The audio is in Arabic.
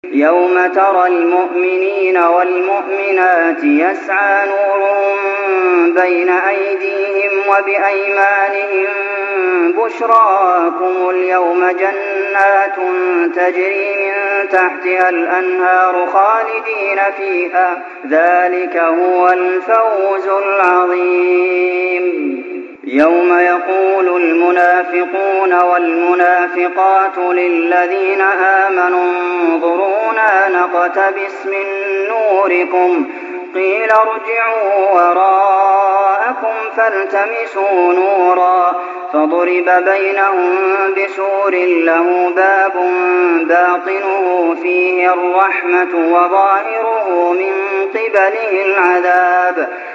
يوم ترى المؤمنين والمؤمنات يسعى نورهم بين أيديهم وبأيمانهم بشراكم اليوم جنات تجري من تحتها الأنهار خالدين فيها ذلك هو الفوز العظيم يوم يقول المنافقون والمنافقات للذين آمنوا انظرونا نقتبس من نوركم قيل ارجعوا وراءكم فالتمسوا نورا فضرب بينهم بسور له باب باطنه فيه الرحمة وظاهره من قبله العذاب